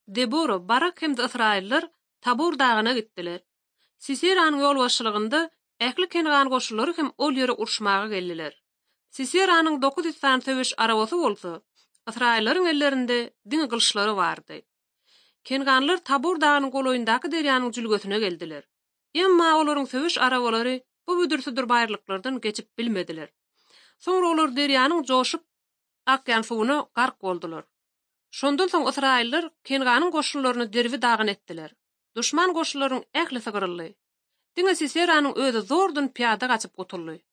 Debora, Barak hem de Israillar Tabor dağına gittiler. Siseranyň ýol başçylygynda ähli Kenan goşulary hem ol ýere urşmaga geldiler. Siseranyň 900 tan töweş arabasy bolsa, Israillaryň ellerinde diňe gylşlary bardy. Kenganlar Tabor dağynyň goloýundaky derýanyň jülgesine geldiler. Emma olaryň töweş arabalary bu büdürsidir baýrlyklardan geçip bilmediler. Soňra olar derýanyň joşup akýan suwuna gark boldular. Şondan soň Israillar Kenganyň goşullaryny derbi dağyn etdiler. Duşman goşullaryň ählisi gyryldy. Diňe Siseranyň özi zordan piýada gaçyp gotuldy.